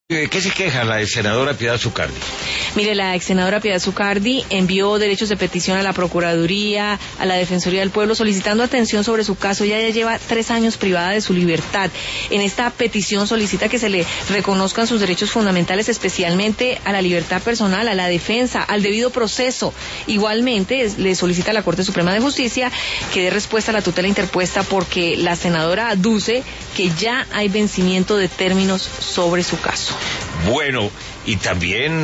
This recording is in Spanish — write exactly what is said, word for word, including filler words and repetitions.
¿De qué se queja la senadora Piedad Zucardi? Mire, la ex senadora Piedad Zucardi envió derechos de petición a la Procuraduría, a la Defensoría del Pueblo, solicitando atención sobre su caso. Ella ya lleva tres años privada de su libertad. En esta petición solicita que se le reconozcan sus derechos fundamentales, especialmente a la libertad personal, a la defensa, al debido proceso. Igualmente, le solicita a la Corte Suprema de Justicia que dé respuesta a la tutela interpuesta, porque la senadora aduce que ya hay vencimiento de términos sobre su caso. Bueno, y también